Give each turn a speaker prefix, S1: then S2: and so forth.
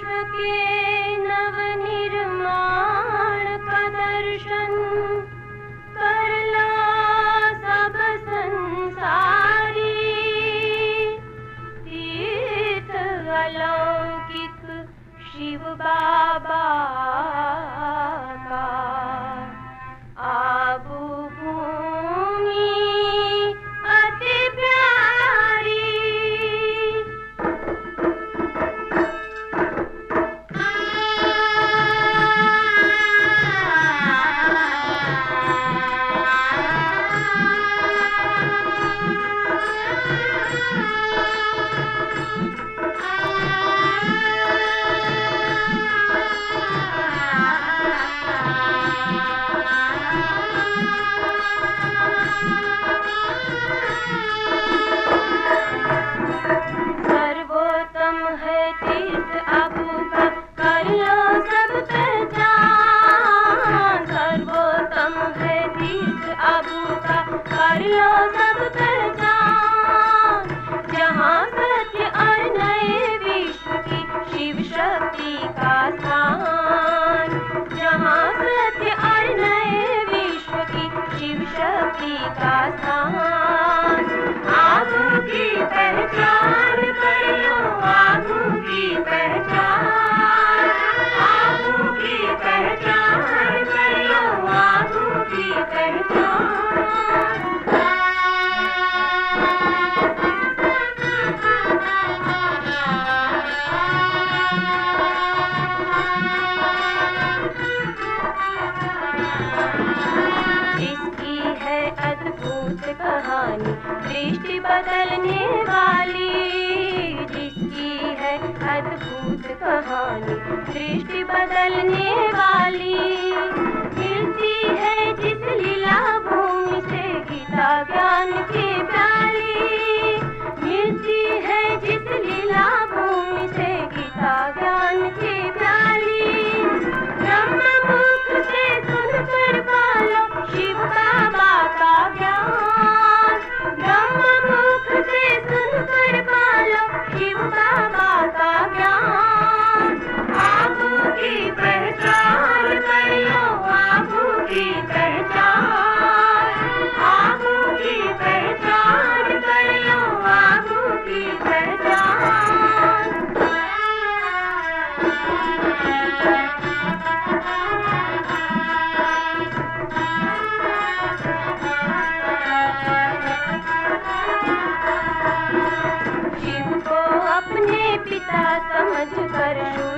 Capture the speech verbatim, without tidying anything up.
S1: के नवनिर्माण का दर्शन कर लो सब संसारी। तीर्थ अलौकिक शिव बाबा का आबू भूमि अति प्यारी। सर्वोत्तम है तीर्थ आबू का, कर लो सब पहचान। सर्वोत्तम है तीर्थ आबू का, कर लो सब पहचान। जहाँ सत्य और नए विश्व की शिव शक्ति का स्थान। जहाँ सत्य और नए विश्व की शिव शक्ति का स्थान। आबू की पहचान कर लो, आबू की पहचान। आबू की पहचान कर लो, आबू की पहचान। जिसकी है अद्भुत कहानी दृष्टि बदलने वाली। जिसकी है अद्भुत कहानी दृष्टि बदलने वाली। मिलती है जिस लीला भूमि से गीता ज्ञान की प्याली। मिलती है जिस लीला भूमि से गीता ज्ञान की प्याली। ब्रह्म मुख से सुनकर पालो शिव बाबा का ज्ञान। ब्रह्म मुख से सुनकर पालो शिव बाबा का ज्ञान। आबू की पहचान कर लो, आबू की पहचान। आबू की पहचान कर लो, आबू की पहचान। शिव को अपने पिता समझ कर